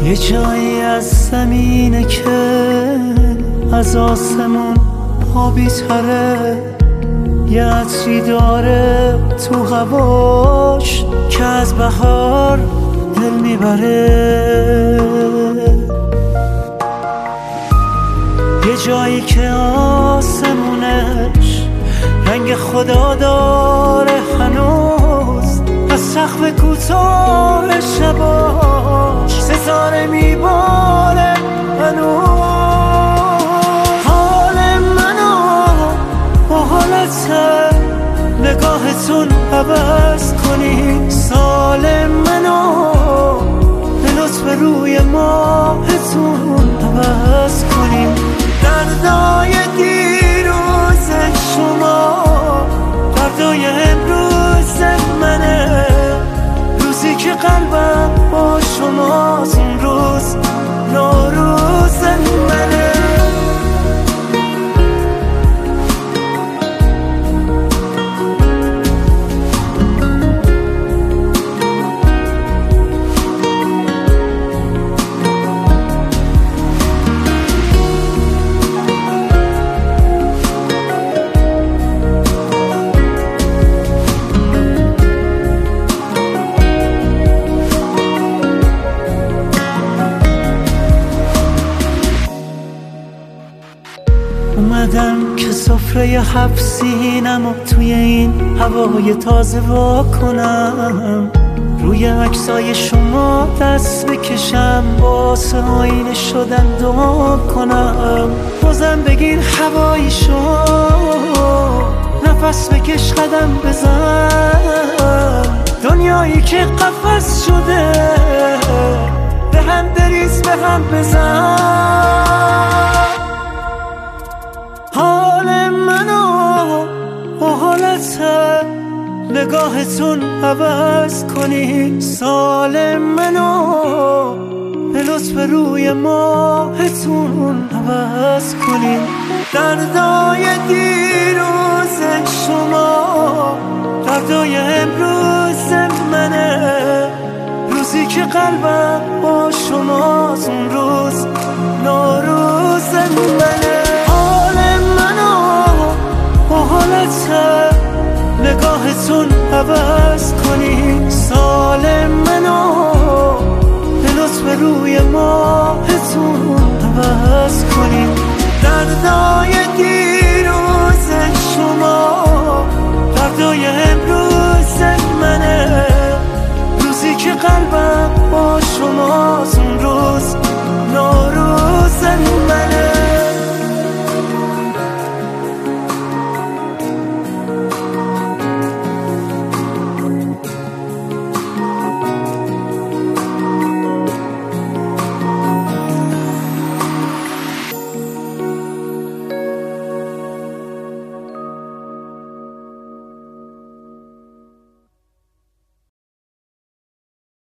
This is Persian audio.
یه جایی از زمینه که از آسمون آبی تره، یه عطری داره تو هواش که از بهار دل میبره. یه جایی که آسمونش رنگ خدا داره هنوز، از سقف کوتاه شباش ستاره میباره هنوز. حال منو با حالت نگاهتون عوض کنی، سال منو به لطف روی ماهتون عوض کنی. دردای دیروز شما دردای امروز منه، روزی که قلبم با شماست اون روز نوروز منه. اومدم که سفره حبسینم و توی این هوای تازه وا کنم، روی عکسای شما دست بکشم، واسه آینه شدن دعا کنم. بازم بگیر هوایی شو، نفس بکش قدم بزن، دنیایی که قفس شده به هم بریز به هم بزن. حال منو با حالت نگاهتون عوض کنی، سال منو به لطف روی ماهتون عوض کنی. دردای دیروز شما دردای امروز منه، روزی که قلبم با شماست اون روز نوروز منه. با حالت نگاهتون عوض کنی، سال منو به لطف روی ماهتون عوض کنی. دردای دیروز شما دردای امروز منه، روزی که قلبم با شماست اون روز